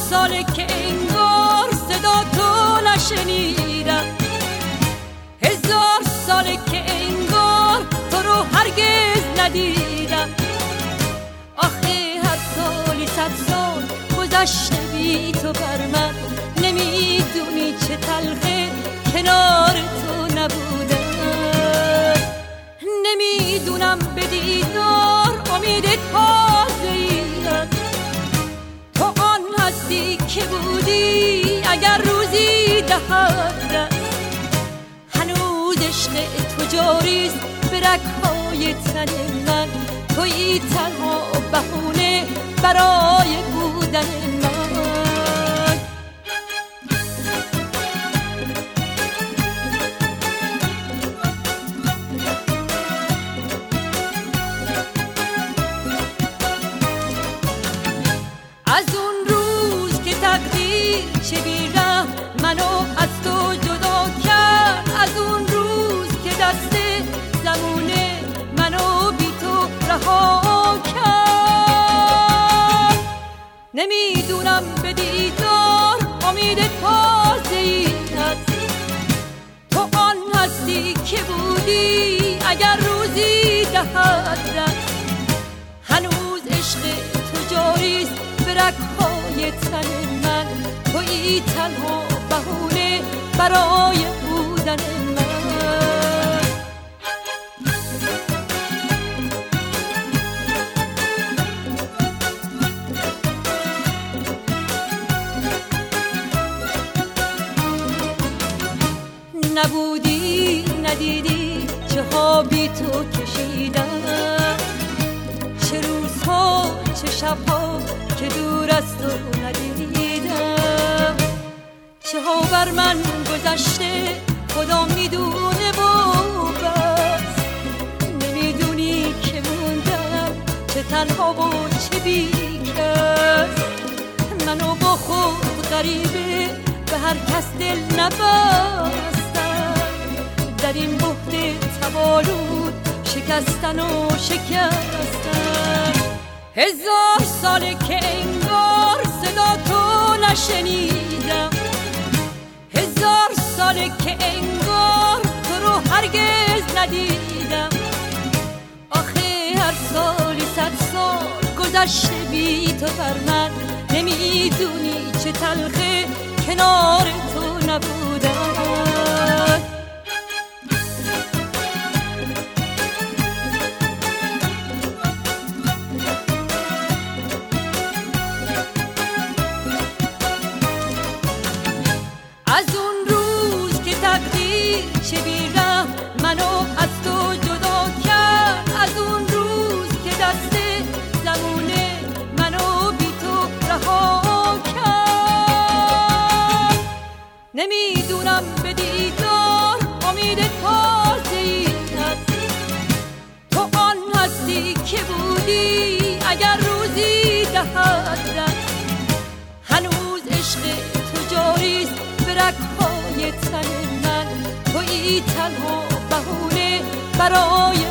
ساله که انگار صدا تو نشنیدم، 1000 ساله که انگار تو رو هرگز ندیدم. آخه هر سالی 100 سال گذشته بی تو بر من، نمیدونی چه تلخه کنار تو نبودم. نمیدونم به دیدار امید تازه‌ای است، تو آن هستی که بودی اگر روزی دهد دست. هنوز عشق تو جاریست به رگ‌های تن من، تویی تنها بهونه برای بودن من. از اون روز که تقدیر چه بی‌رحم منو از تو جدا کرد، از اون روز که دست زمونه منو بی تو رها کرد. نمیدونم به دیدار امید تازه‌ای هست، تو آن هستی که بودی اگر روزی دهد دست. هنوز عشق تو جاریست به رگ‌های تن من، تویی تنها بهونه برای بودن من. نبودی ندیدی چه ها بی تو کشیدم، چه روزها چه شبها که دور از تو ندیدم. چه ها بر من گذشته خدا میدونه و بس، نمیدونی که موندم چه تنها و چه بیکس. منو با خود غریبه به هر کس دل نبستم، در این بحت تبالود شکستن و شکستن. 1000 ساله که انگار صدا تو نشنیدم، 1000 ساله که انگار تو رو هرگز ندیدم. آخه هر سالی 100 سال گذشته بی تو بر من، نمیدونی چه تلخه کنار تو نبودم. از اون روز که تقدیر چه بی‌رحم منو از تو جدا کرد، از اون روز که دست زمونه منو بی تو رها کرد. نمیدونم به دیدار امید تازه‌ای هست، تو آن هستی که بودی اگر روزی دهد دست. هنوز عشق تو جاریست به رگ‌های تن من، تویی تنها بهونه برای